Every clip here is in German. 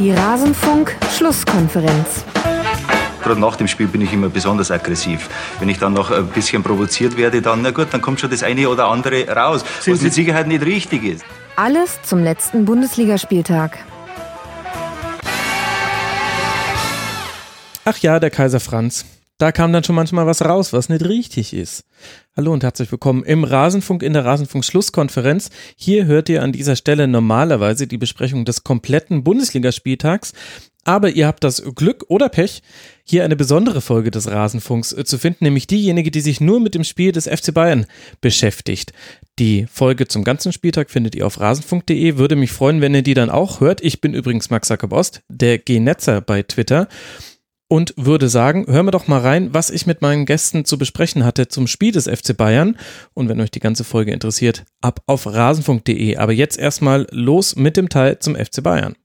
Die Rasenfunk-Schlusskonferenz. Gerade nach dem Spiel bin ich immer besonders aggressiv. Wenn ich dann noch ein bisschen provoziert werde, dann, na gut, dann kommt schon das eine oder andere raus, was mit Sicherheit nicht richtig ist. Alles zum letzten Bundesligaspieltag. Ach ja, der Kaiser Franz. Da kam dann schon manchmal was raus, was nicht richtig ist. Hallo und herzlich willkommen im Rasenfunk in der Rasenfunk-Schlusskonferenz. Hier hört ihr an dieser Stelle normalerweise die Besprechung des kompletten Bundesligaspieltags. Aber ihr habt das Glück oder Pech, hier eine besondere Folge des Rasenfunks zu finden, nämlich diejenige, die sich nur mit dem Spiel des FC Bayern beschäftigt. Die Folge zum ganzen Spieltag findet ihr auf rasenfunk.de. Würde mich freuen, wenn ihr die dann auch hört. Ich bin übrigens Max Jakob-Ost, der G-Netzer bei Twitter. Und würde sagen, hören wir doch mal rein, was ich mit meinen Gästen zu besprechen hatte zum Spiel des FC Bayern. Und wenn euch die ganze Folge interessiert, ab auf rasenfunk.de. Aber jetzt erstmal los mit dem Teil zum FC Bayern.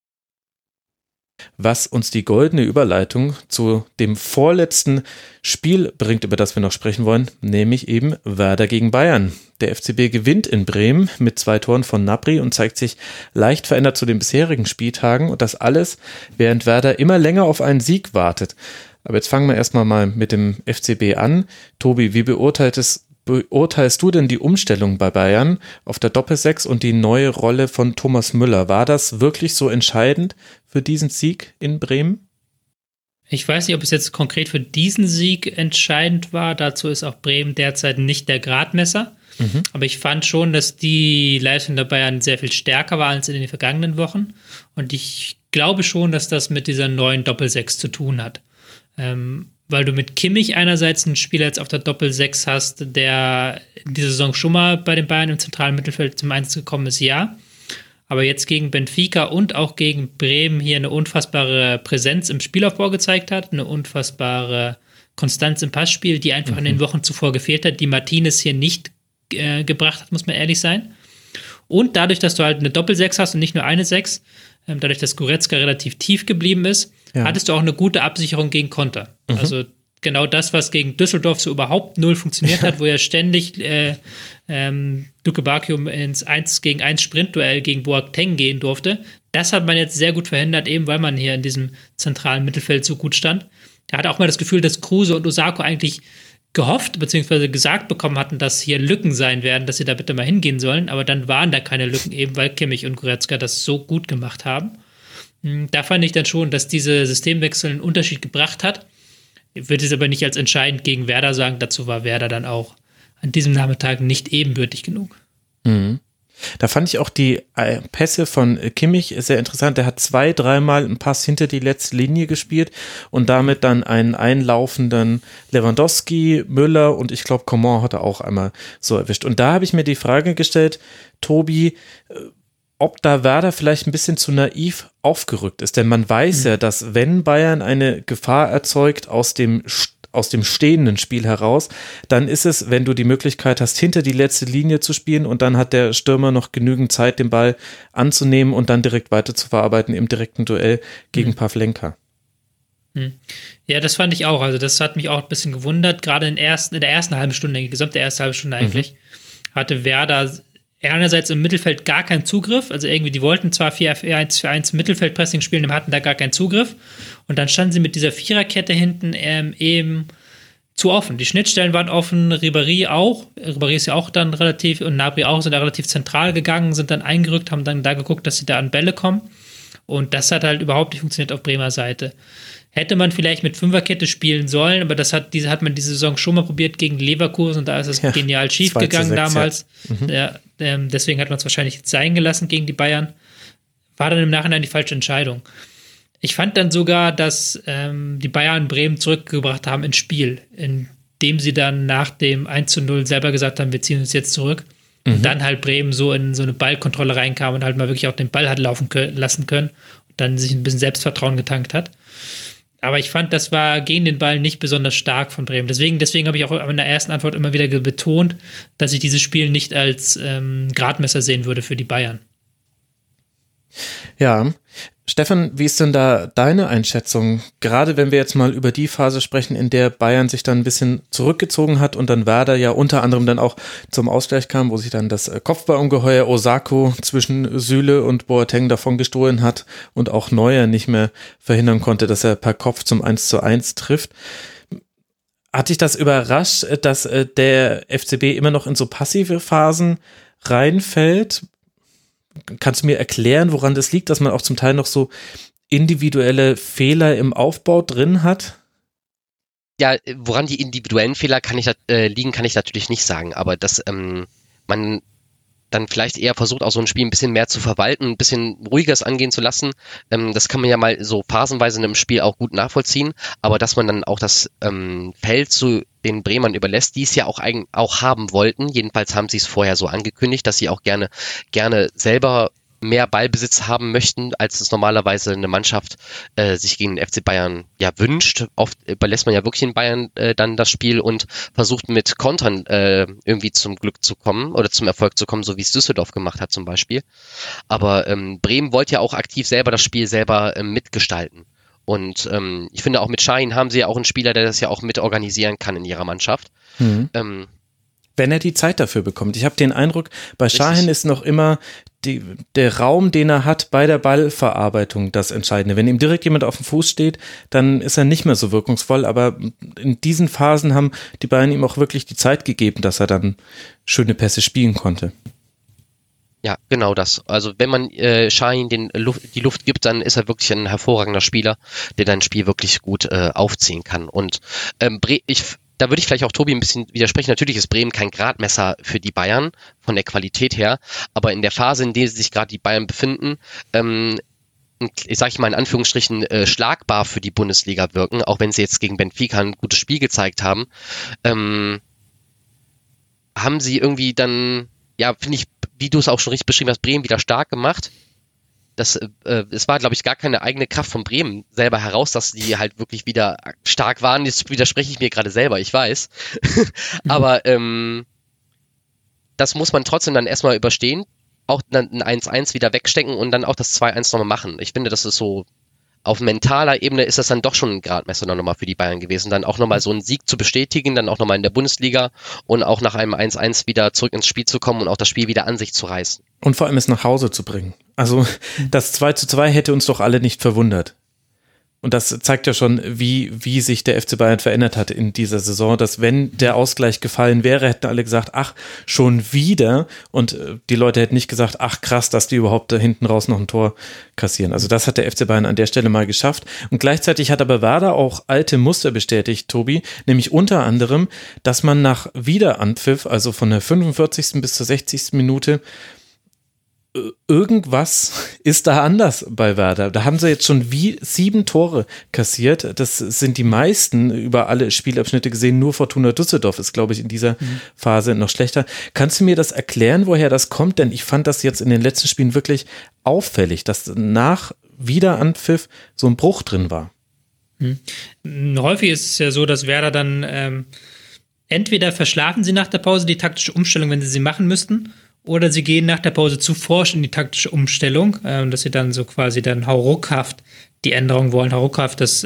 Was uns die goldene Überleitung zu dem vorletzten Spiel bringt, über das wir noch sprechen wollen, nämlich eben Werder gegen Bayern. Der FCB gewinnt in Bremen mit 2 Toren von Gnabry und zeigt sich leicht verändert zu den bisherigen Spieltagen und das alles, während Werder immer länger auf einen Sieg wartet. Aber jetzt fangen wir erstmal mal mit dem FCB an. Tobi, wie beurteilst du denn die Umstellung bei Bayern auf der Doppelsechs und die neue Rolle von Thomas Müller? War das wirklich so entscheidend für diesen Sieg in Bremen? Ich weiß nicht, ob es jetzt konkret für diesen Sieg entscheidend war. Dazu ist auch Bremen derzeit nicht der Gradmesser. Aber ich fand schon, dass die Leistung der Bayern sehr viel stärker war als in den vergangenen Wochen. Und ich glaube schon, dass das mit dieser neuen Doppelsechs zu tun hat. Weil du mit Kimmich einerseits einen Spieler jetzt auf der Doppel-6 hast, der in dieser Saison schon mal bei den Bayern im zentralen Mittelfeld zum Einsatz gekommen ist, ja. Aber jetzt gegen Benfica und auch gegen Bremen hier eine unfassbare Präsenz im Spielaufbau gezeigt hat, eine unfassbare Konstanz im Passspiel, die einfach in den Wochen zuvor gefehlt hat, die Martinez hier nicht gebracht hat, muss man ehrlich sein. Und dadurch, dass du halt eine Doppel-6 hast und nicht nur eine 6, dadurch, dass Goretzka relativ tief geblieben ist, hattest du auch eine gute Absicherung gegen Konter. Also genau das, was gegen Düsseldorf so überhaupt null funktioniert hat, wo ja ständig Luke Bacchio ins 1-gegen-1 Sprintduell gegen Boateng gehen durfte. Das hat man jetzt sehr gut verhindert, eben weil man hier in diesem zentralen Mittelfeld so gut stand. Er hatte auch mal das Gefühl, dass Kruse und Osako eigentlich gehofft bzw. gesagt bekommen hatten, dass hier Lücken sein werden, dass sie da bitte mal hingehen sollen, aber dann waren da keine Lücken, eben weil Kimmich und Goretzka das so gut gemacht haben. Da fand ich dann schon, dass diese Systemwechsel einen Unterschied gebracht hat. Ich würde es aber nicht als entscheidend gegen Werder sagen, dazu war Werder dann auch an diesem Nachmittag nicht ebenbürtig genug. Da fand ich auch die Pässe von Kimmich sehr interessant. Der hat 2-3 Mal einen Pass hinter die letzte Linie gespielt und damit dann einen einlaufenden Lewandowski, Müller und ich glaube Coman hat er auch einmal so erwischt. Und da habe ich mir die Frage gestellt, Tobi, ob da Werder vielleicht ein bisschen zu naiv aufgerückt ist. Denn man weiß ja, dass wenn Bayern eine Gefahr erzeugt aus dem stehenden Spiel heraus, dann ist es, wenn du die Möglichkeit hast, hinter die letzte Linie zu spielen und dann hat der Stürmer noch genügend Zeit, den Ball anzunehmen und dann direkt weiter zu verarbeiten im direkten Duell gegen Pavlenka. Ja, das fand ich auch. Also das hat mich auch ein bisschen gewundert. Gerade in der ersten halben Stunde, die gesamte erste halbe Stunde eigentlich, hatte Werder einerseits im Mittelfeld gar keinen Zugriff, also irgendwie, die wollten zwar 4-1 Mittelfeldpressing spielen, aber hatten da gar keinen Zugriff und dann standen sie mit dieser Viererkette hinten eben zu offen. Die Schnittstellen waren offen, Ribéry auch, Ribéry ist ja auch dann relativ, und Gnabry auch, sind da relativ zentral gegangen, sind dann eingerückt, haben dann da geguckt, dass sie da an Bälle kommen und das hat halt überhaupt nicht funktioniert auf Bremer Seite. Hätte man vielleicht mit Fünferkette spielen sollen, aber das hat man diese Saison schon mal probiert gegen Leverkusen und da ist es genial schief gegangen damals. Deswegen hat man es wahrscheinlich jetzt sein gelassen gegen die Bayern. War dann im Nachhinein die falsche Entscheidung. Ich fand dann sogar, dass die Bayern Bremen zurückgebracht haben ins Spiel, indem sie dann nach dem 1:0 selber gesagt haben, wir ziehen uns jetzt zurück. Und dann halt Bremen so in so eine Ballkontrolle reinkam und halt mal wirklich auch den Ball hat laufen lassen können und dann sich ein bisschen Selbstvertrauen getankt hat. Aber ich fand, das war gegen den Ball nicht besonders stark von Bremen. Deswegen habe ich auch in der ersten Antwort immer wieder betont, dass ich dieses Spiel nicht als Gradmesser sehen würde für die Bayern. Ja, Stefan, wie ist denn da deine Einschätzung? Gerade wenn wir jetzt mal über die Phase sprechen, in der Bayern sich dann ein bisschen zurückgezogen hat und dann Werder ja unter anderem dann auch zum Ausgleich kam, wo sich dann das Kopfballungeheuer Osako zwischen Süle und Boateng davon gestohlen hat und auch Neuer nicht mehr verhindern konnte, dass er per Kopf zum 1:1 trifft. Hat dich das überrascht, dass der FCB immer noch in so passive Phasen reinfällt? Kannst du mir erklären, woran das liegt, dass man auch zum Teil noch so individuelle Fehler im Aufbau drin hat? Ja, woran die individuellen Fehler liegen, kann ich natürlich nicht sagen, aber dass man dann vielleicht eher versucht, auch so ein Spiel ein bisschen mehr zu verwalten, ein bisschen ruhiges angehen zu lassen. Das kann man ja mal so phasenweise in einem Spiel auch gut nachvollziehen, aber dass man dann auch das Feld zu den Bremern überlässt, die es ja auch haben wollten. Jedenfalls haben sie es vorher so angekündigt, dass sie auch gerne selber mehr Ballbesitz haben möchten, als es normalerweise eine Mannschaft sich gegen den FC Bayern ja wünscht. Oft überlässt man ja wirklich in Bayern dann das Spiel und versucht mit Kontern irgendwie zum Glück zu kommen oder zum Erfolg zu kommen, so wie es Düsseldorf gemacht hat zum Beispiel. Aber Bremen wollte ja auch aktiv selber das Spiel selber mitgestalten. Und ich finde auch mit Şahin haben sie ja auch einen Spieler, der das ja auch mit organisieren kann in ihrer Mannschaft. Wenn er die Zeit dafür bekommt. Ich habe den Eindruck, bei Şahin ist noch immer der Raum, den er hat bei der Ballverarbeitung, das Entscheidende. Wenn ihm direkt jemand auf dem Fuß steht, dann ist er nicht mehr so wirkungsvoll, aber in diesen Phasen haben die Bayern ihm auch wirklich die Zeit gegeben, dass er dann schöne Pässe spielen konnte. Ja, genau das. Also wenn man Şahin die Luft gibt, dann ist er wirklich ein hervorragender Spieler, der dein Spiel wirklich gut aufziehen kann. Und da würde ich vielleicht auch Tobi ein bisschen widersprechen. Natürlich ist Bremen kein Gradmesser für die Bayern von der Qualität her, aber in der Phase, in der sich gerade die Bayern befinden, ich sage mal in Anführungsstrichen, schlagbar für die Bundesliga wirken, auch wenn sie jetzt gegen Benfica ein gutes Spiel gezeigt haben, haben sie irgendwie dann, ja, finde ich, wie du es auch schon richtig beschrieben hast, Bremen wieder stark gemacht. Es war, glaube ich, gar keine eigene Kraft von Bremen selber heraus, dass die halt wirklich wieder stark waren. Jetzt widerspreche ich mir gerade selber, ich weiß. Aber das muss man trotzdem dann erstmal überstehen, auch dann ein 1:1 wieder wegstecken und dann auch das 2:1 nochmal machen. Ich finde, das ist so, auf mentaler Ebene ist das dann doch schon ein Gradmesser nochmal für die Bayern gewesen, dann auch nochmal so einen Sieg zu bestätigen, dann auch nochmal in der Bundesliga und auch nach einem 1:1 wieder zurück ins Spiel zu kommen und auch das Spiel wieder an sich zu reißen. Und vor allem es nach Hause zu bringen. Also das 2:2 hätte uns doch alle nicht verwundert. Und das zeigt ja schon, wie sich der FC Bayern verändert hat in dieser Saison, dass wenn der Ausgleich gefallen wäre, hätten alle gesagt, ach, schon wieder. Und die Leute hätten nicht gesagt, ach krass, dass die überhaupt da hinten raus noch ein Tor kassieren. Also das hat der FC Bayern an der Stelle mal geschafft. Und gleichzeitig hat aber Werder auch alte Muster bestätigt, Tobi, nämlich unter anderem, dass man nach Wiederanpfiff, also von der 45. bis zur 60. Minute, irgendwas ist da anders bei Werder. Da haben sie jetzt schon 7 Tore kassiert. Das sind die meisten über alle Spielabschnitte gesehen. Nur Fortuna Düsseldorf ist, glaube ich, in dieser Phase noch schlechter. Kannst du mir das erklären, woher das kommt? Denn ich fand das jetzt in den letzten Spielen wirklich auffällig, dass nach Wiederanpfiff so ein Bruch drin war. Häufig ist es ja so, dass Werder dann entweder verschlafen sie nach der Pause die taktische Umstellung, wenn sie machen müssten, oder sie gehen nach der Pause zu forsch in die taktische Umstellung, dass sie dann so quasi dann hauruckhaft die Änderung wollen, hauruckhaft das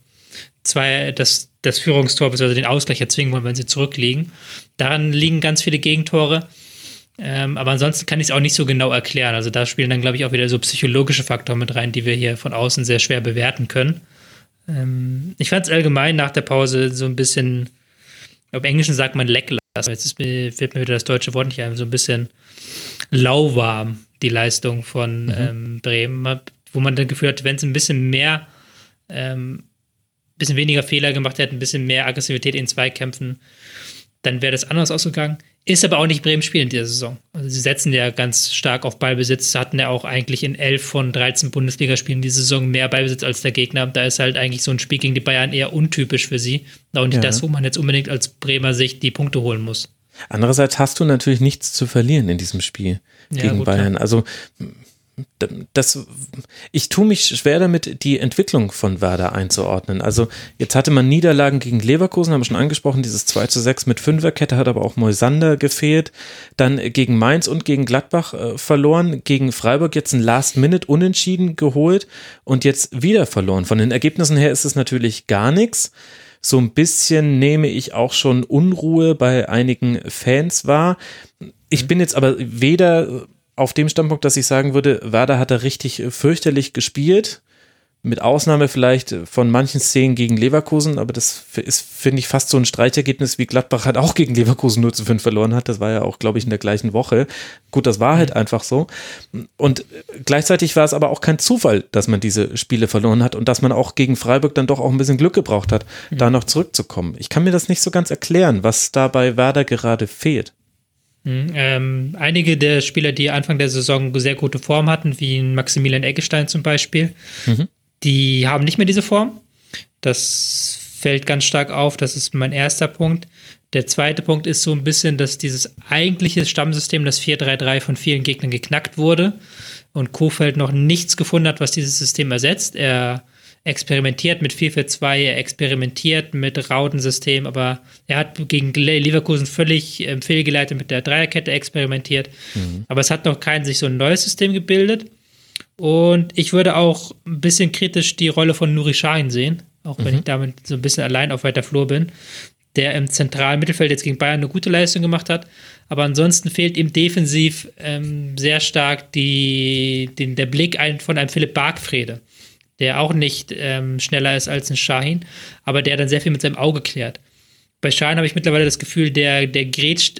Führungstor bzw. den Ausgleich erzwingen wollen, wenn sie zurückliegen. Daran liegen ganz viele Gegentore. Aber ansonsten kann ich es auch nicht so genau erklären. Also da spielen dann, glaube ich, auch wieder so psychologische Faktoren mit rein, die wir hier von außen sehr schwer bewerten können. Ich fand es allgemein nach der Pause so ein bisschen, im Englischen sagt man lackluster. Jetzt fällt mir wieder das deutsche Wort nicht ein, so ein bisschen lauwarm, die Leistung von Bremen, wo man dann Gefühl hat, wenn es ein bisschen mehr, bisschen weniger Fehler gemacht hätte, ein bisschen mehr Aggressivität in Zweikämpfen, dann wäre das anders ausgegangen. Ist aber auch nicht Bremen Spiel in dieser Saison. Also sie setzen ja ganz stark auf Ballbesitz, hatten ja auch eigentlich in 11 von 13 Bundesligaspielen diese Saison mehr Ballbesitz als der Gegner. Da ist halt eigentlich so ein Spiel gegen die Bayern eher untypisch für sie. Auch nicht das, wo man jetzt unbedingt als Bremer Sicht die Punkte holen muss. Andererseits hast du natürlich nichts zu verlieren in diesem Spiel gegen gut, Bayern. klar. Also ich tue mich schwer damit, die Entwicklung von Werder einzuordnen. Also jetzt hatte man Niederlagen gegen Leverkusen, haben wir schon angesprochen, dieses 2:6 mit Fünferkette, hat aber auch Moisander gefehlt. Dann gegen Mainz und gegen Gladbach verloren, gegen Freiburg jetzt ein Last-Minute-Unentschieden geholt und jetzt wieder verloren. Von den Ergebnissen her ist es natürlich gar nichts. So ein bisschen nehme ich auch schon Unruhe bei einigen Fans wahr. Ich bin jetzt aber weder auf dem Standpunkt, dass ich sagen würde, Werder hat da richtig fürchterlich gespielt, mit Ausnahme vielleicht von manchen Szenen gegen Leverkusen, aber das ist, finde ich, fast so ein Streichergebnis, wie Gladbach halt auch gegen Leverkusen 0:5 verloren hat. Das war ja auch, glaube ich, in der gleichen Woche. Gut, das war halt einfach so. Und gleichzeitig war es aber auch kein Zufall, dass man diese Spiele verloren hat und dass man auch gegen Freiburg dann doch auch ein bisschen Glück gebraucht hat, da noch zurückzukommen. Ich kann mir das nicht so ganz erklären, was da bei Werder gerade fehlt. Einige der Spieler, die Anfang der Saison sehr gute Form hatten, wie Maximilian Eggestein zum Beispiel, die haben nicht mehr diese Form. Das fällt ganz stark auf, das ist mein erster Punkt. Der zweite Punkt ist so ein bisschen, dass dieses eigentliche Stammsystem, das 4-3-3 von vielen Gegnern geknackt wurde und Kohfeldt noch nichts gefunden hat, was dieses System ersetzt. Er experimentiert mit 4-4-2, er experimentiert mit Rautensystem, aber er hat gegen Leverkusen völlig fehlgeleitet mit der Dreierkette experimentiert. Aber es hat noch kein sich so ein neues System gebildet. Und ich würde auch ein bisschen kritisch die Rolle von Nuri Sahin sehen, auch wenn ich damit so ein bisschen allein auf weiter Flur bin, der im zentralen Mittelfeld jetzt gegen Bayern eine gute Leistung gemacht hat. Aber ansonsten fehlt ihm defensiv sehr stark der Blick von einem Philipp Bargfrede, der auch nicht schneller ist als ein Sahin, aber der dann sehr viel mit seinem Auge klärt. Bei Sahin habe ich mittlerweile das Gefühl, der grätscht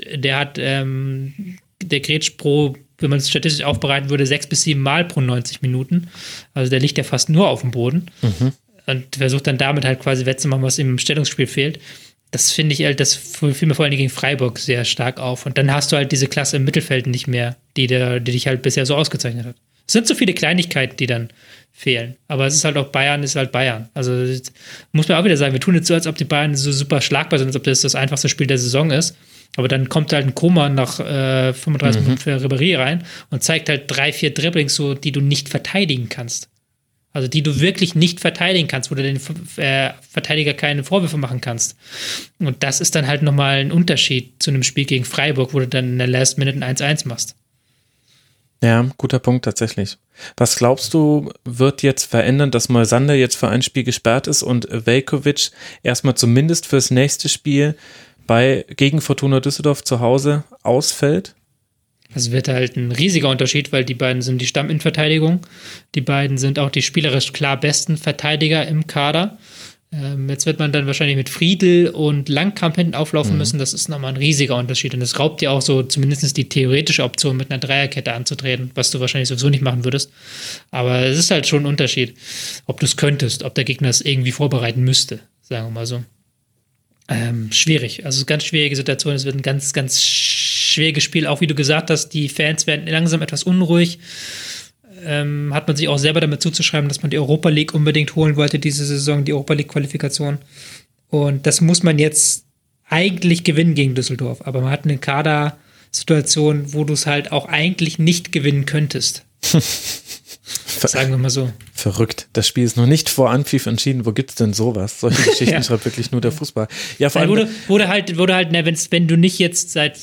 pro, wenn man es statistisch aufbereiten würde, 6 bis 7 Mal pro 90 Minuten. Also der liegt ja fast nur auf dem Boden und versucht dann damit halt quasi wettzumachen, was ihm im Stellungsspiel fehlt. Das finde ich halt, das fiel mir vor allem gegen Freiburg sehr stark auf. Und dann hast du halt diese Klasse im Mittelfeld nicht mehr, die dich halt bisher so ausgezeichnet hat. Es sind so viele Kleinigkeiten, die dann fehlen. Aber es ist halt auch Bayern, ist halt Bayern. Also muss man auch wieder sagen, wir tun jetzt so, als ob die Bayern so super schlagbar sind, als ob das einfachste Spiel der Saison ist. Aber dann kommt halt ein Koman nach 35 Minuten für Ribéry rein und zeigt halt 3-4 Dribblings, so, die du nicht verteidigen kannst. Also die du wirklich nicht verteidigen kannst, wo du den Verteidiger keine Vorwürfe machen kannst. Und das ist dann halt nochmal ein Unterschied zu einem Spiel gegen Freiburg, wo du dann in der Last Minute ein 1-1 machst. Ja, guter Punkt tatsächlich. Was glaubst du, wird jetzt verändern, dass Moisander jetzt für ein Spiel gesperrt ist und Veljković erstmal zumindest fürs nächste Spiel gegen Fortuna Düsseldorf zu Hause ausfällt? Das wird halt ein riesiger Unterschied, weil die beiden sind die Stamminnenverteidigung. Die beiden sind auch die spielerisch klar besten Verteidiger im Kader. Jetzt wird man dann wahrscheinlich mit Friedl und Langkamp hinten auflaufen müssen. Das ist nochmal ein riesiger Unterschied. Und es raubt dir auch so zumindest die theoretische Option, mit einer Dreierkette anzutreten, was du wahrscheinlich sowieso nicht machen würdest. Aber es ist halt schon ein Unterschied, ob du es könntest, ob der Gegner es irgendwie vorbereiten müsste, sagen wir mal so. Schwierig. Also ganz schwierige Situation. Es wird ein ganz, ganz schwieriges Spiel. Auch wie du gesagt hast, die Fans werden langsam etwas unruhig. Hat man sich auch selber damit zuzuschreiben, dass man die Europa League unbedingt holen wollte, diese Saison, die Europa League-Qualifikation. Und das muss man jetzt eigentlich gewinnen gegen Düsseldorf. Aber man hat eine Kadersituation, wo du es halt auch eigentlich nicht gewinnen könntest. Sagen wir mal so. Verrückt. Das Spiel ist noch nicht vor Anpfiff entschieden. Wo gibt's denn sowas? Solche Geschichten schreibt wirklich nur der Fußball. Ja, vor allem wurde halt, wenn du nicht jetzt seit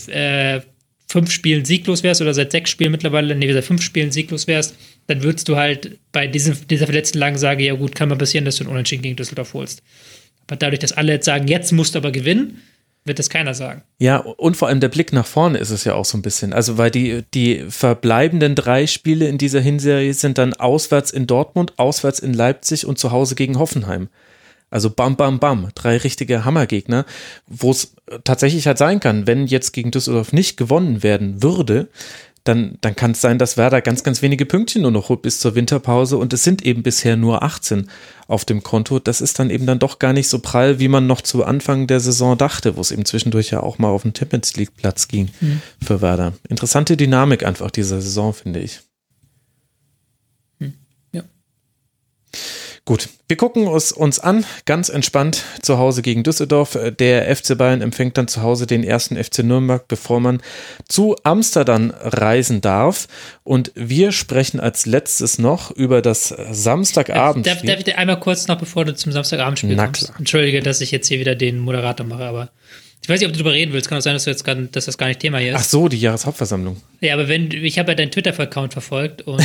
5 Spielen sieglos wärst oder seit 6 Spielen mittlerweile, seit 5 Spielen sieglos wärst, dann würdest du halt bei dieser verletzten Langensage, ja gut, kann mal passieren, dass du einen Unentschieden gegen Düsseldorf holst. Aber dadurch, dass alle jetzt sagen, jetzt musst du aber gewinnen, wird das keiner sagen. Ja, und vor allem der Blick nach vorne ist es ja auch so ein bisschen. Also weil die verbleibenden 3 Spiele in dieser Hinserie sind dann auswärts in Dortmund, auswärts in Leipzig und zu Hause gegen Hoffenheim. Also bam, bam, bam, 3 richtige Hammergegner, wo es tatsächlich halt sein kann, wenn jetzt gegen Düsseldorf nicht gewonnen werden würde, dann kann es sein, dass Werder ganz, ganz wenige Pünktchen nur noch holt bis zur Winterpause und es sind eben bisher nur 18 auf dem Konto. Das ist dann eben dann doch gar nicht so prall, wie man noch zu Anfang der Saison dachte, wo es eben zwischendurch ja auch mal auf den Champions League Platz ging für Werder. Interessante Dynamik einfach dieser Saison, finde ich. Ja. Gut, wir gucken es uns an, ganz entspannt zu Hause gegen Düsseldorf. Der FC Bayern empfängt dann zu Hause den ersten FC Nürnberg, bevor man zu Amsterdam reisen darf. Und wir sprechen als letztes noch über das Samstagabendspiel. Darf ich dir einmal kurz noch, bevor du zum Samstagabendspiel kommst? Klar. Entschuldige, dass ich jetzt hier wieder den Moderator mache, aber ich weiß nicht, ob du darüber reden willst. Kann auch sein, dass das gar nicht Thema hier ist. Ach so, die Jahreshauptversammlung. Ja, aber ich habe ja deinen Twitter-Account verfolgt und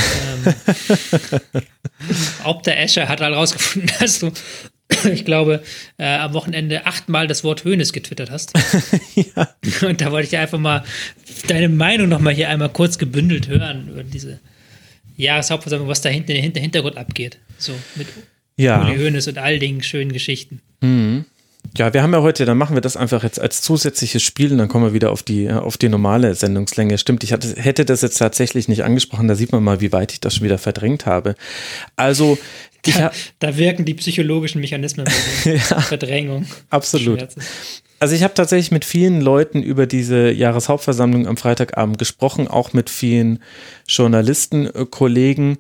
ob der Escher hat halt rausgefunden, dass du, ich glaube, am Wochenende 8-mal das Wort Hoeneß getwittert hast. Ja. Und da wollte ich einfach mal deine Meinung nochmal hier einmal kurz gebündelt hören über diese Jahreshauptversammlung, was da hinten im Hintergrund abgeht. So mit Uli Hoeneß und all den schönen Geschichten. Mhm. Ja, wir haben ja heute, dann machen wir das einfach jetzt als zusätzliches Spiel und dann kommen wir wieder auf die normale Sendungslänge. Stimmt, ich hätte das jetzt tatsächlich nicht angesprochen, da sieht man mal, wie weit ich das schon wieder verdrängt habe. Also, da wirken die psychologischen Mechanismen bei der Verdrängung. Absolut. Also ich habe tatsächlich mit vielen Leuten über diese Jahreshauptversammlung am Freitagabend gesprochen, auch mit vielen Journalisten, Kollegen,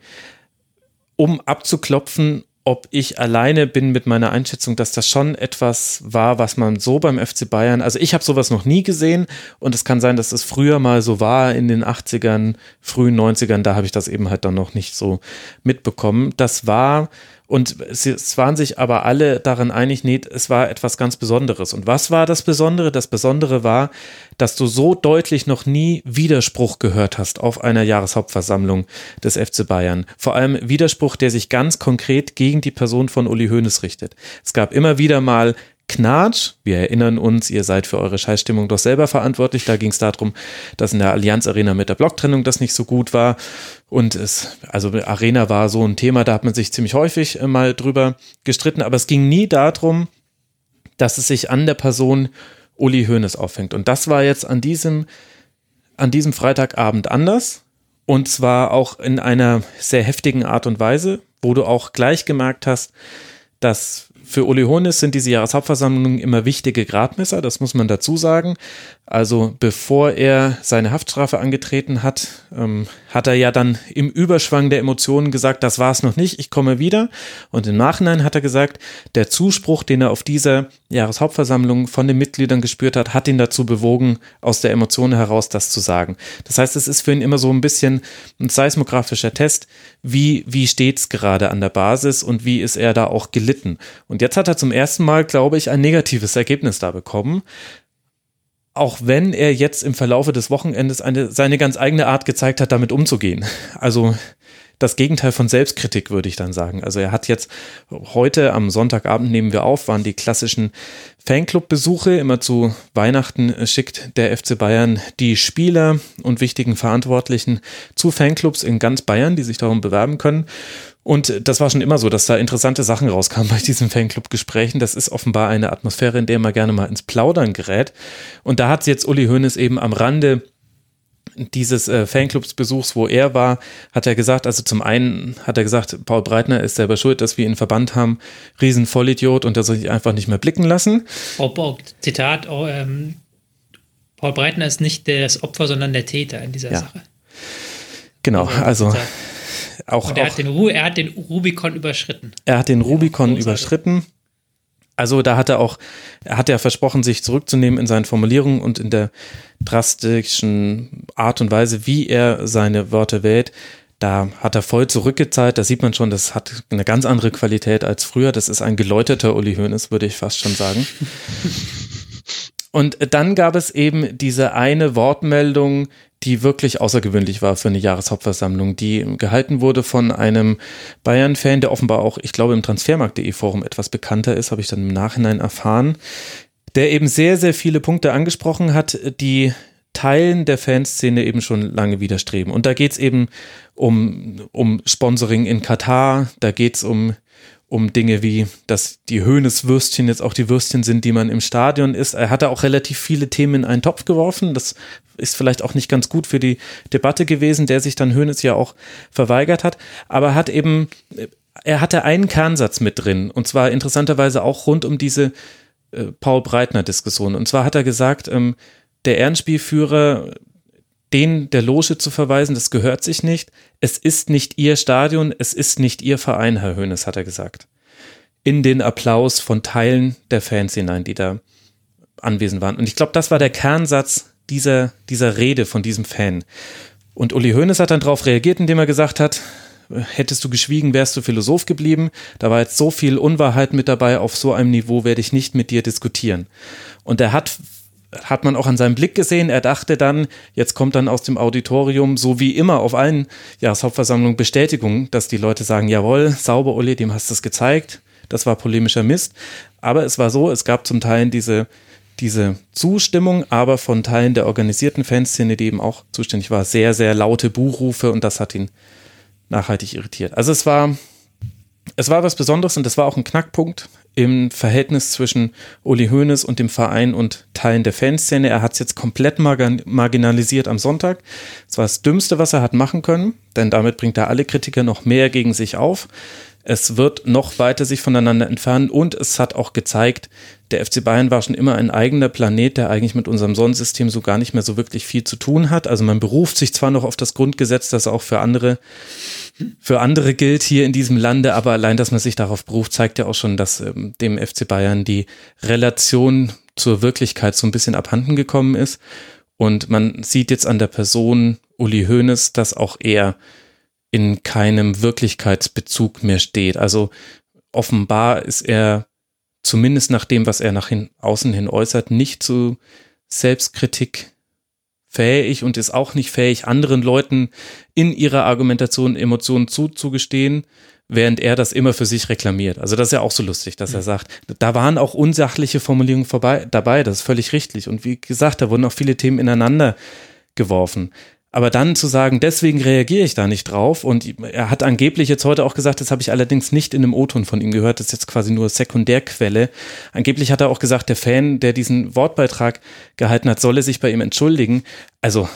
um abzuklopfen, ob ich alleine bin mit meiner Einschätzung, dass das schon etwas war, was man so beim FC Bayern, also ich habe sowas noch nie gesehen und es kann sein, dass es früher mal so war in den 80ern, frühen 90ern, da habe ich das eben halt dann noch nicht so mitbekommen. Das war, und es waren sich aber alle darin einig, nee, es war etwas ganz Besonderes. Und was war das Besondere? Das Besondere war, dass du so deutlich noch nie Widerspruch gehört hast auf einer Jahreshauptversammlung des FC Bayern. Vor allem Widerspruch, der sich ganz konkret gegen die Person von Uli Hoeneß richtet. Es gab immer wieder mal Knatsch, wir erinnern uns, ihr seid für eure Scheißstimmung doch selber verantwortlich. Da ging es darum, dass in der Allianz Arena mit der Blocktrennung das nicht so gut war. Und also Arena war so ein Thema, da hat man sich ziemlich häufig mal drüber gestritten. Aber es ging nie darum, dass es sich an der Person Uli Hoeneß aufhängt. Und das war jetzt an diesem Freitagabend anders. Und zwar auch in einer sehr heftigen Art und Weise, wo du auch gleich gemerkt hast, dass für Uli Hoeneß sind diese Jahreshauptversammlungen immer wichtige Gradmesser, das muss man dazu sagen. Also bevor er seine Haftstrafe angetreten hat, hat er ja dann im Überschwang der Emotionen gesagt, das war es noch nicht, ich komme wieder. Und im Nachhinein hat er gesagt, der Zuspruch, den er auf dieser Jahreshauptversammlung von den Mitgliedern gespürt hat ihn dazu bewogen, aus der Emotion heraus das zu sagen. Das heißt, es ist für ihn immer so ein bisschen ein seismografischer Test, wie steht's gerade an der Basis und wie ist er da auch gelitten. Und jetzt hat er zum ersten Mal, glaube ich, ein negatives Ergebnis da bekommen. Auch wenn er jetzt im Verlaufe des Wochenendes seine ganz eigene Art gezeigt hat, damit umzugehen. Also das Gegenteil von Selbstkritik, würde ich dann sagen. Also er hat jetzt heute am Sonntagabend, nehmen wir auf, waren die klassischen Fanclub-Besuche. Immer zu Weihnachten schickt der FC Bayern die Spieler und wichtigen Verantwortlichen zu Fanclubs in ganz Bayern, die sich darum bewerben können. Und das war schon immer so, dass da interessante Sachen rauskamen bei diesen Fanclub-Gesprächen. Das ist offenbar eine Atmosphäre, in der man gerne mal ins Plaudern gerät. Und da hat jetzt Uli Hoeneß eben am Rande dieses Fanclubs-Besuchs, wo er war, hat er gesagt, also zum einen hat er gesagt, Paul Breitner ist selber schuld, dass wir ihn verbannt haben, Riesenvollidiot und er soll sich einfach nicht mehr blicken lassen. Zitat, Paul Breitner ist nicht das Opfer, sondern der Täter in dieser Sache. Genau, also und er hat den Rubikon überschritten. Er hat den Rubikon überschritten. Also da hat er versprochen, sich zurückzunehmen in seinen Formulierungen und in der drastischen Art und Weise, wie er seine Wörter wählt. Da hat er voll zurückgezahlt. Da sieht man schon, das hat eine ganz andere Qualität als früher. Das ist ein geläuterter Uli Hoeneß, würde ich fast schon sagen. Und dann gab es eben diese eine Wortmeldung, die wirklich außergewöhnlich war für eine Jahreshauptversammlung, die gehalten wurde von einem Bayern-Fan, der offenbar auch, ich glaube, im Transfermarkt.de Forum etwas bekannter ist, habe ich dann im Nachhinein erfahren, der eben sehr, sehr viele Punkte angesprochen hat, die Teilen der Fanszene eben schon lange widerstreben. Und da geht es eben um Sponsoring in Katar, da geht es um Dinge wie, dass die Hoeneß-Würstchen jetzt auch die Würstchen sind, die man im Stadion isst. Er hat da auch relativ viele Themen in einen Topf geworfen. Das ist vielleicht auch nicht ganz gut für die Debatte gewesen, der sich dann Hoeneß ja auch verweigert hat. Aber er hatte einen Kernsatz mit drin. Und zwar interessanterweise auch rund um diese Paul Breitner-Diskussion. Und zwar hat er gesagt, der Ehrenspielführer, den der Loge zu verweisen, das gehört sich nicht. Es ist nicht Ihr Stadion, es ist nicht Ihr Verein, Herr Hoeneß, hat er gesagt. in den Applaus von Teilen der Fans hinein, die da anwesend waren. Und ich glaube, das war der Kernsatz dieser Rede von diesem Fan. Und Uli Hoeneß hat dann darauf reagiert, indem er gesagt hat, hättest du geschwiegen, wärst du Philosoph geblieben. Da war jetzt so viel Unwahrheit mit dabei, auf so einem Niveau werde ich nicht mit dir diskutieren. Und er hat man auch an seinem Blick gesehen, er dachte dann, jetzt kommt dann aus dem Auditorium, so wie immer auf allen Jahreshauptversammlungen, Bestätigung, dass die Leute sagen, jawohl, sauber Uli, dem hast du es gezeigt, das war polemischer Mist. Aber es war so, es gab zum Teil diese Zustimmung, aber von Teilen der organisierten Fanszene, die eben auch zuständig war, sehr, sehr laute Buhrufe und das hat ihn nachhaltig irritiert. Also es war was Besonderes und es war auch ein Knackpunkt im Verhältnis zwischen Uli Hoeneß und dem Verein und Teilen der Fanszene. Er hat es jetzt komplett marginalisiert am Sonntag. Es war das Dümmste, was er hat machen können, denn damit bringt er alle Kritiker noch mehr gegen sich auf. Es wird noch weiter sich voneinander entfernen und es hat auch gezeigt, der FC Bayern war schon immer ein eigener Planet, der eigentlich mit unserem Sonnensystem so gar nicht mehr so wirklich viel zu tun hat. Also man beruft sich zwar noch auf das Grundgesetz, das auch für andere gilt hier in diesem Lande, aber allein, dass man sich darauf beruft, zeigt ja auch schon, dass dem FC Bayern die Relation zur Wirklichkeit so ein bisschen abhanden gekommen ist. Und man sieht jetzt an der Person Uli Hoeneß, dass auch er in keinem Wirklichkeitsbezug mehr steht. Also offenbar ist er, zumindest nach dem, was er nach außen hin äußert, nicht zu Selbstkritik fähig und ist auch nicht fähig, anderen Leuten in ihrer Argumentation Emotionen zuzugestehen, während er das immer für sich reklamiert. Also das ist ja auch so lustig, dass er sagt, da waren auch unsachliche Formulierungen dabei, das ist völlig richtig. Und wie gesagt, da wurden auch viele Themen ineinander geworfen. Aber dann zu sagen, deswegen reagiere ich da nicht drauf und er hat angeblich jetzt heute auch gesagt, das habe ich allerdings nicht in einem O-Ton von ihm gehört, das ist jetzt quasi nur Sekundärquelle. Angeblich hat er auch gesagt, der Fan, der diesen Wortbeitrag gehalten hat, solle sich bei ihm entschuldigen. Also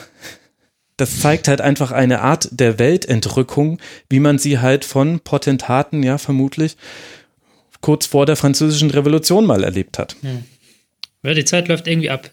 das zeigt halt einfach eine Art der Weltentrückung, wie man sie halt von Potentaten, ja vermutlich, kurz vor der Französischen Revolution mal erlebt hat. Ja, die Zeit läuft irgendwie ab.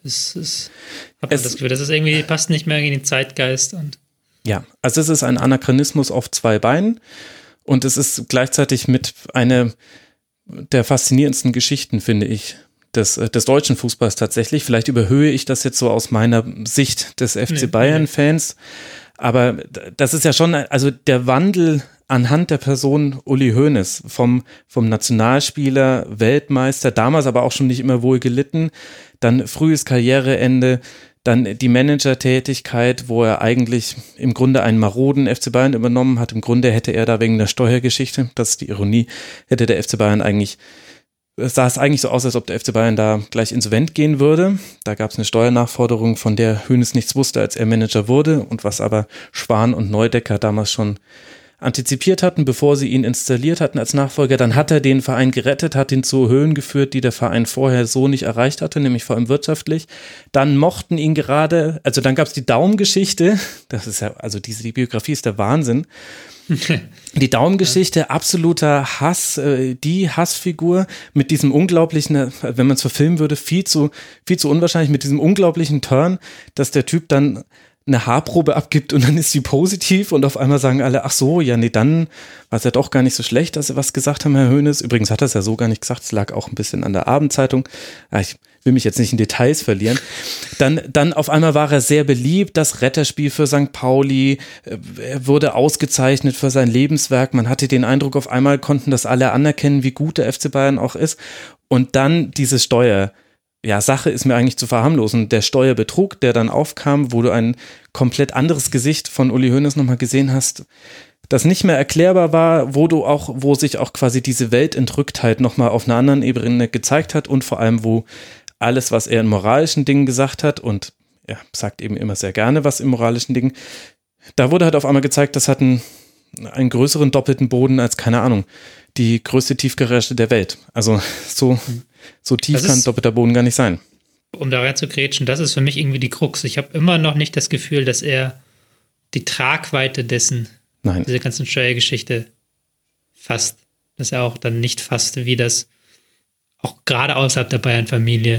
Hat man das Gefühl, das ist irgendwie, passt nicht mehr in den Zeitgeist. Und ja, also es ist ein Anachronismus auf zwei Beinen und es ist gleichzeitig mit einer der faszinierendsten Geschichten, finde ich, des deutschen Fußballs tatsächlich. Vielleicht überhöhe ich das jetzt so aus meiner Sicht des FC Bayern-Fans, aber das ist ja schon, also der Wandel anhand der Person Uli Hoeneß, vom Nationalspieler, Weltmeister, damals aber auch schon nicht immer wohl gelitten, dann frühes Karriereende, dann die Managertätigkeit, wo er eigentlich im Grunde einen maroden FC Bayern übernommen hat. Im Grunde hätte er da wegen der Steuergeschichte, das ist die Ironie, hätte der FC Bayern sah es eigentlich so aus, als ob der FC Bayern da gleich insolvent gehen würde. Da gab es eine Steuernachforderung, von der Hoeneß nichts wusste, als er Manager wurde und was aber Schwan und Neudecker damals schon antizipiert hatten, bevor sie ihn installiert hatten als Nachfolger. Dann hat er den Verein gerettet, hat ihn zu Höhen geführt, die der Verein vorher so nicht erreicht hatte, nämlich vor allem wirtschaftlich. Dann mochten ihn gerade, also dann gab es die Daum-Geschichte, das ist ja, also die Biografie ist der Wahnsinn. Die Daum-Geschichte, absoluter Hass, die Hassfigur mit diesem unglaublichen, wenn man es verfilmen würde, viel zu unwahrscheinlich, mit diesem unglaublichen Turn, dass der Typ dann eine Haarprobe abgibt und dann ist sie positiv und auf einmal sagen alle, ach so, ja nee, dann war es ja doch gar nicht so schlecht, dass Sie was gesagt haben, Herr Hoeneß. Übrigens hat er es ja so gar nicht gesagt, es lag auch ein bisschen an der Abendzeitung. Ich will mich jetzt nicht in Details verlieren. Dann auf einmal war er sehr beliebt, das Retterspiel für St. Pauli, er wurde ausgezeichnet für sein Lebenswerk. Man hatte den Eindruck, auf einmal konnten das alle anerkennen, wie gut der FC Bayern auch ist. Und dann diese Sache ist mir eigentlich zu verharmlosen. Der Steuerbetrug, der dann aufkam, wo du ein komplett anderes Gesicht von Uli Hoeneß nochmal gesehen hast, das nicht mehr erklärbar war, wo sich auch quasi diese Weltentrücktheit nochmal auf einer anderen Ebene gezeigt hat und vor allem, wo alles, was er in moralischen Dingen gesagt hat, und er sagt eben immer sehr gerne was in moralischen Dingen, da wurde halt auf einmal gezeigt, das hat einen größeren doppelten Boden als, keine Ahnung, die größte Tiefgarage der Welt. Also so tief kann doppelter Boden gar nicht sein. Um da rein zu grätschen, das ist für mich irgendwie die Krux. Ich habe immer noch nicht das Gefühl, dass er die Tragweite dieser ganzen Steuergeschichte fasst. Dass er auch dann nicht fasst, wie das auch gerade außerhalb der Bayern-Familie,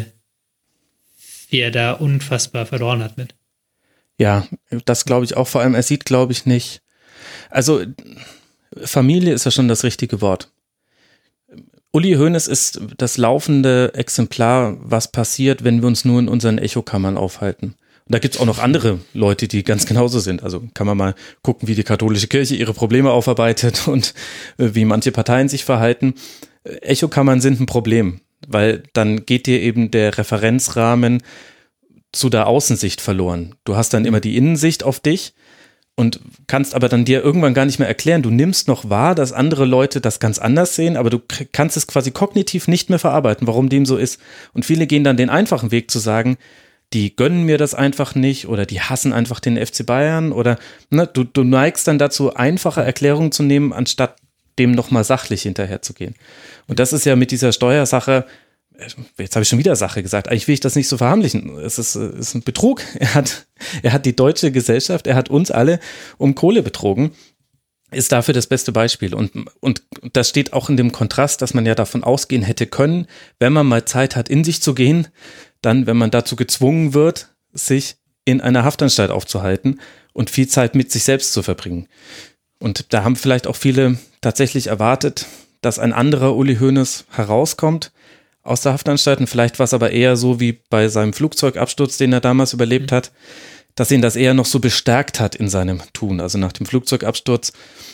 wie er da unfassbar verloren hat mit. Ja, das glaube ich auch. Vor allem, er sieht, glaube ich, nicht. Also Familie ist ja schon das richtige Wort. Uli Hoeneß ist das laufende Exemplar, was passiert, wenn wir uns nur in unseren Echokammern aufhalten. Und da gibt es auch noch andere Leute, die ganz genauso sind. Also kann man mal gucken, wie die katholische Kirche ihre Probleme aufarbeitet und wie manche Parteien sich verhalten. Echokammern sind ein Problem, weil dann geht dir eben der Referenzrahmen zu der Außensicht verloren. Du hast dann immer die Innensicht auf dich und kannst aber dann dir irgendwann gar nicht mehr erklären. Du nimmst noch wahr, dass andere Leute das ganz anders sehen, aber du kannst es quasi kognitiv nicht mehr verarbeiten, warum dem so ist. Und viele gehen dann den einfachen Weg zu sagen, die gönnen mir das einfach nicht oder die hassen einfach den FC Bayern oder du neigst dann dazu, einfache Erklärungen zu nehmen, anstatt dem nochmal sachlich hinterherzugehen. Und das ist ja mit dieser Steuersache, jetzt habe ich schon wieder Sache gesagt, eigentlich will ich das nicht so verharmlichen, es ist ein Betrug. Er hat die deutsche Gesellschaft, er hat uns alle um Kohle betrogen, ist dafür das beste Beispiel. Und das steht auch in dem Kontrast, dass man ja davon ausgehen hätte können, wenn man mal Zeit hat, in sich zu gehen, dann, wenn man dazu gezwungen wird, sich in einer Haftanstalt aufzuhalten und viel Zeit mit sich selbst zu verbringen. Und da haben vielleicht auch viele tatsächlich erwartet, dass ein anderer Uli Hoeneß herauskommt aus der Haftanstalt. Und vielleicht war es aber eher so wie bei seinem Flugzeugabsturz, den er damals überlebt hat, dass ihn das eher noch so bestärkt hat in seinem Tun. Also nach dem Flugzeugabsturz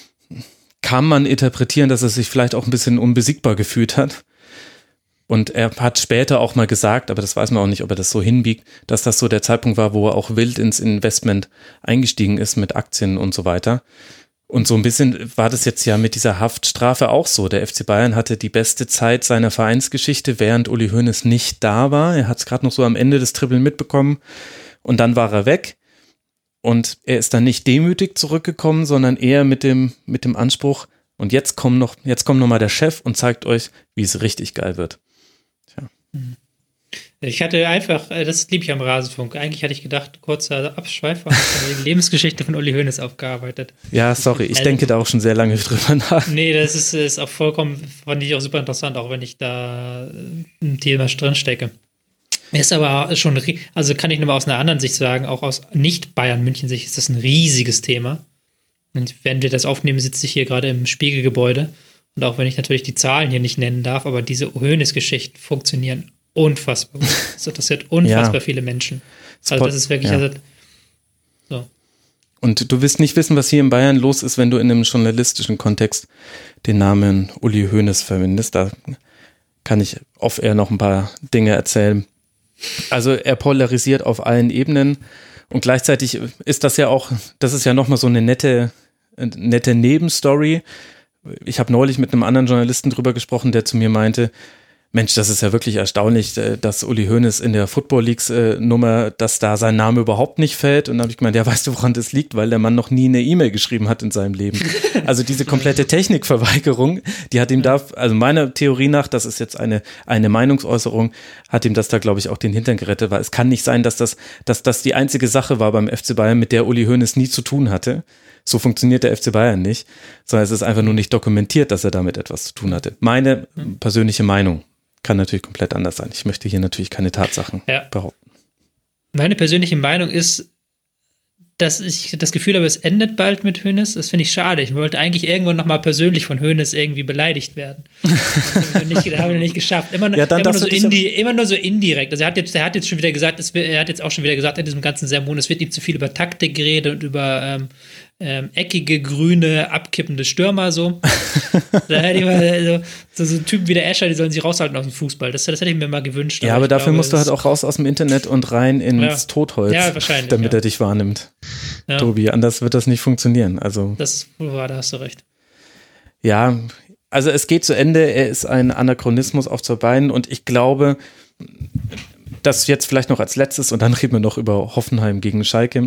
kann man interpretieren, dass er sich vielleicht auch ein bisschen unbesiegbar gefühlt hat. Und er hat später auch mal gesagt, aber das weiß man auch nicht, ob er das so hinbiegt, dass das so der Zeitpunkt war, wo er auch wild ins Investment eingestiegen ist mit Aktien und so weiter. Und so ein bisschen war das jetzt ja mit dieser Haftstrafe auch so. Der FC Bayern hatte die beste Zeit seiner Vereinsgeschichte, während Uli Hoeneß nicht da war. Er hat es gerade noch so am Ende des Dribbeln mitbekommen und dann war er weg. Und er ist dann nicht demütig zurückgekommen, sondern eher mit dem Anspruch, und jetzt kommt noch mal der Chef und zeigt euch, wie es richtig geil wird. Ich hatte einfach, das liebe ich am Rasenfunk, eigentlich hatte ich gedacht, kurzer Abschweif, die Lebensgeschichte von Uli Hoeneß aufgearbeitet. Ja, sorry, ich denke da auch schon sehr lange drüber nach. Nee, das ist auch vollkommen, fand ich auch super interessant, auch wenn ich da im Thema drin stecke. Ist aber schon, also kann ich nur mal aus einer anderen Sicht sagen, auch aus Nicht-Bayern-München-Sicht ist das ein riesiges Thema. Und wenn wir das aufnehmen, sitze ich hier gerade im Spiegelgebäude. Und auch wenn ich natürlich die Zahlen hier nicht nennen darf, aber diese Hoeneß-Geschichten funktionieren unfassbar gut. Das interessiert unfassbar viele Menschen. Also das ist wirklich, so. Und du wirst nicht wissen, was hier in Bayern los ist, wenn du in einem journalistischen Kontext den Namen Uli Hoeneß verwendest. Da kann ich off-air noch ein paar Dinge erzählen. Also er polarisiert auf allen Ebenen und gleichzeitig ist das ist ja nochmal so eine nette Nebenstory. Ich habe neulich mit einem anderen Journalisten drüber gesprochen, der zu mir meinte, Mensch, das ist ja wirklich erstaunlich, dass Uli Hoeneß in der Football Leagues Nummer, dass da sein Name überhaupt nicht fällt. Und da habe ich gemeint, ja, weißt du, woran das liegt? Weil der Mann noch nie eine E-Mail geschrieben hat in seinem Leben. Also diese komplette Technikverweigerung, die hat ihm also meiner Theorie nach, das ist jetzt eine Meinungsäußerung, hat ihm das da, glaube ich, auch den Hintern gerettet, weil es kann nicht sein, dass das die einzige Sache war beim FC Bayern, mit der Uli Hoeneß nie zu tun hatte. So funktioniert der FC Bayern nicht, sondern es ist einfach nur nicht dokumentiert, dass er damit etwas zu tun hatte. Meine persönliche Meinung. Kann natürlich komplett anders sein. Ich möchte hier natürlich keine Tatsachen behaupten. Meine persönliche Meinung ist, dass ich das Gefühl habe, es endet bald mit Hoeneß. Das finde ich schade. Ich wollte eigentlich irgendwann nochmal persönlich von Hoeneß irgendwie beleidigt werden. Das haben wir nicht geschafft. Immer nur so indirekt. Also er hat jetzt schon wieder gesagt, er hat jetzt auch schon wieder gesagt in diesem ganzen Sermon, es wird ihm zu viel über Taktik geredet und über eckige, grüne, abkippende Stürmer so. Da hätte ich mal so Typen wie der Escher, die sollen sich raushalten aus dem Fußball. Das hätte ich mir mal gewünscht. Ja, aber dafür musst du halt auch raus aus dem Internet und rein ins Totholz, damit er dich wahrnimmt. Ja. Tobi, anders wird das nicht funktionieren. Also, da hast du recht. Ja, also es geht zu Ende. Er ist ein Anachronismus auf zwei Beinen und ich glaube, das jetzt vielleicht noch als letztes und dann reden wir noch über Hoffenheim gegen Schalke.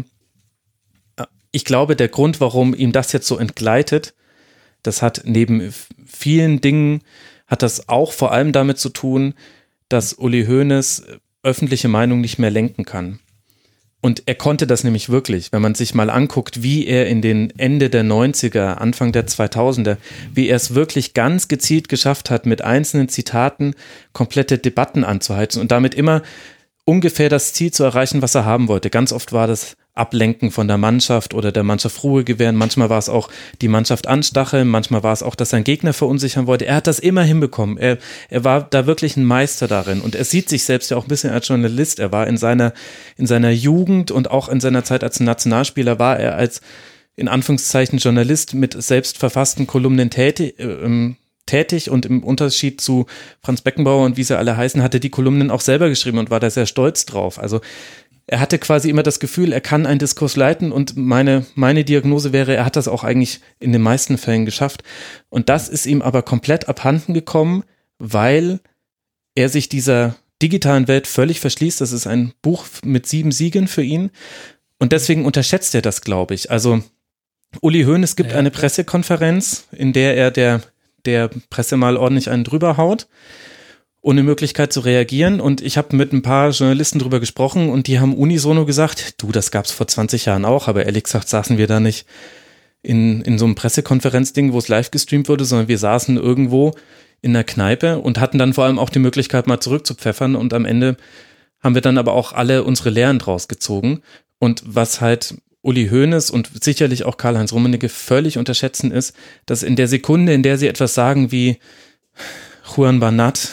Ich glaube, der Grund, warum ihm das jetzt so entgleitet, das hat neben vielen Dingen, hat das auch vor allem damit zu tun, dass Uli Hoeneß öffentliche Meinung nicht mehr lenken kann. Und er konnte das nämlich wirklich, wenn man sich mal anguckt, wie er in den Ende der 90er, Anfang der 2000er, wie er es wirklich ganz gezielt geschafft hat, mit einzelnen Zitaten komplette Debatten anzuheizen und damit immer ungefähr das Ziel zu erreichen, was er haben wollte. Ganz oft war das Ablenken von der Mannschaft oder der Mannschaft Ruhe gewähren. Manchmal war es auch die Mannschaft anstacheln, manchmal war es auch, dass sein Gegner verunsichern wollte. Er hat das immer hinbekommen. Er war da wirklich ein Meister darin und er sieht sich selbst ja auch ein bisschen als Journalist. Er war in seiner Jugend und auch in seiner Zeit als Nationalspieler war er als in Anführungszeichen Journalist mit selbst verfassten Kolumnen tätig und im Unterschied zu Franz Beckenbauer und wie sie alle heißen, hatte die Kolumnen auch selber geschrieben und war da sehr stolz drauf. Also er hatte quasi immer das Gefühl, er kann einen Diskurs leiten und meine Diagnose wäre, er hat das auch eigentlich in den meisten Fällen geschafft. Und das ist ihm aber komplett abhanden gekommen, weil er sich dieser digitalen Welt völlig verschließt. Das ist ein Buch mit 7 Siegen für ihn und deswegen unterschätzt er das, glaube ich. Also Uli Hoeneß gibt eine Pressekonferenz, in der er der Presse mal ordentlich einen drüber haut, ohne Möglichkeit zu reagieren. Und ich habe mit ein paar Journalisten drüber gesprochen und die haben unisono gesagt, du, das gab's vor 20 Jahren auch, aber ehrlich gesagt saßen wir da nicht in so einem Pressekonferenzding, wo es live gestreamt wurde, sondern wir saßen irgendwo in einer Kneipe und hatten dann vor allem auch die Möglichkeit, mal zurückzupfeffern und am Ende haben wir dann aber auch alle unsere Lehren draus gezogen. Und was halt Uli Hoeneß und sicherlich auch Karl-Heinz Rummenigge völlig unterschätzen ist, dass in der Sekunde, in der sie etwas sagen wie Juan Bernat,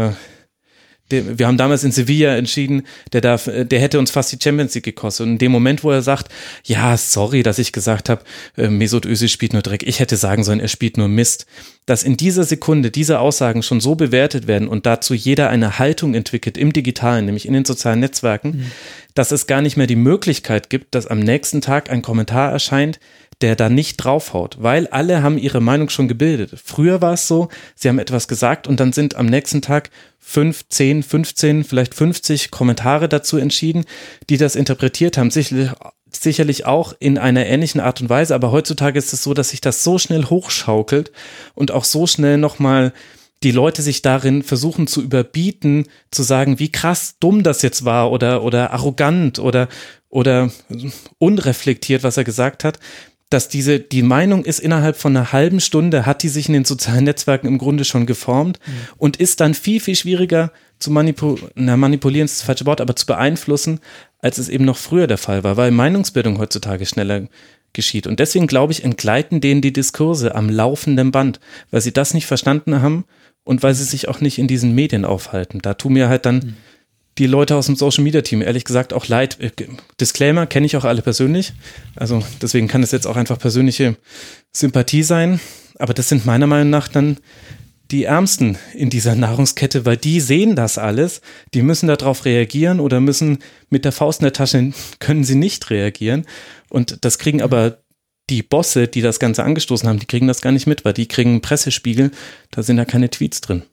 wir haben damals in Sevilla entschieden, der hätte uns fast die Champions League gekostet. Und in dem Moment, wo er sagt, ja, sorry, dass ich gesagt habe, Mesut Özil spielt nur Dreck, ich hätte sagen sollen, er spielt nur Mist, dass in dieser Sekunde diese Aussagen schon so bewertet werden und dazu jeder eine Haltung entwickelt im Digitalen, nämlich in den sozialen Netzwerken, dass es gar nicht mehr die Möglichkeit gibt, dass am nächsten Tag ein Kommentar erscheint, der da nicht draufhaut, weil alle haben ihre Meinung schon gebildet. Früher war es so, sie haben etwas gesagt und dann sind am nächsten Tag 5, 10, 15, vielleicht 50 Kommentare dazu entschieden, die das interpretiert haben, sicherlich auch in einer ähnlichen Art und Weise, aber heutzutage ist es so, dass sich das so schnell hochschaukelt und auch so schnell nochmal die Leute sich darin versuchen zu überbieten, zu sagen, wie krass dumm das jetzt war oder arrogant oder unreflektiert, was er gesagt hat, dass die Meinung ist, innerhalb von einer halben Stunde hat die sich in den sozialen Netzwerken im Grunde schon geformt und ist dann viel, viel schwieriger zu manipulieren ist das falsche Wort, aber zu beeinflussen, als es eben noch früher der Fall war, weil Meinungsbildung heutzutage schneller geschieht. Und deswegen, glaube ich, entgleiten denen die Diskurse am laufenden Band, weil sie das nicht verstanden haben und weil sie sich auch nicht in diesen Medien aufhalten. Da tun mir halt dann die Leute aus dem Social-Media-Team ehrlich gesagt auch leid. Disclaimer, kenne ich auch alle persönlich. Also deswegen kann es jetzt auch einfach persönliche Sympathie sein. Aber das sind meiner Meinung nach dann die Ärmsten in dieser Nahrungskette, weil die sehen das alles. Die müssen darauf reagieren oder müssen mit der Faust in der Tasche, können sie nicht reagieren. Und das kriegen aber die Bosse, die das Ganze angestoßen haben, die kriegen das gar nicht mit, weil die kriegen einen Pressespiegel, da sind ja keine Tweets drin.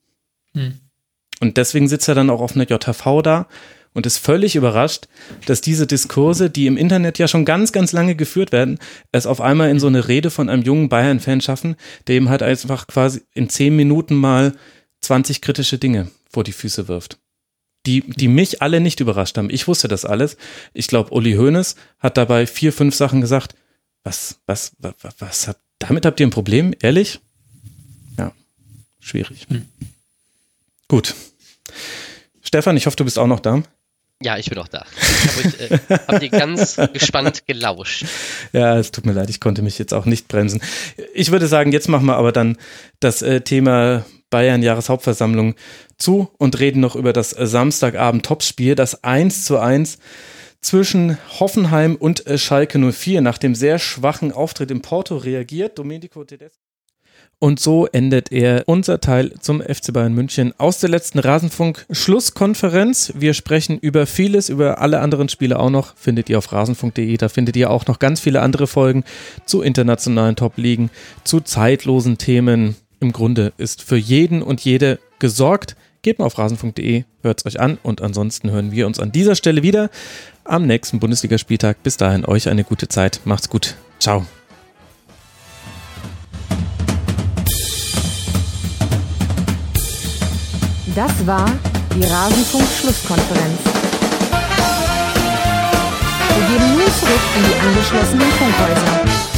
Und deswegen sitzt er dann auch auf einer JHV da und ist völlig überrascht, dass diese Diskurse, die im Internet ja schon ganz, ganz lange geführt werden, es auf einmal in so eine Rede von einem jungen Bayern-Fan schaffen, der ihm halt einfach quasi in 10 Minuten mal 20 kritische Dinge vor die Füße wirft. Die mich alle nicht überrascht haben. Ich wusste das alles. Ich glaube, Uli Hoeneß hat dabei 4, 5 Sachen gesagt. Damit habt ihr ein Problem? Ehrlich? Ja, schwierig. Gut. Stefan, ich hoffe, du bist auch noch da. Ja, ich bin auch da. Ich habe dir ganz gespannt gelauscht. Ja, es tut mir leid, ich konnte mich jetzt auch nicht bremsen. Ich würde sagen, jetzt machen wir aber dann das Thema Bayern-Jahreshauptversammlung zu und reden noch über das Samstagabend-Topspiel, das 1:1 zwischen Hoffenheim und Schalke 04. Nach dem sehr schwachen Auftritt in Porto reagiert Domenico Tedesco. Und so endet unser Teil zum FC Bayern München aus der letzten Rasenfunk-Schlusskonferenz. Wir sprechen über vieles, über alle anderen Spiele auch noch, findet ihr auf rasenfunk.de. Da findet ihr auch noch ganz viele andere Folgen zu internationalen Top-Ligen, zu zeitlosen Themen. Im Grunde ist für jeden und jede gesorgt. Geht mal auf rasenfunk.de, hört es euch an und ansonsten hören wir uns an dieser Stelle wieder am nächsten Bundesligaspieltag. Bis dahin euch eine gute Zeit. Macht's gut. Ciao. Das war die Rasenfunk-Schlusskonferenz. Wir gehen nun zurück in die angeschlossenen Funkhäuser.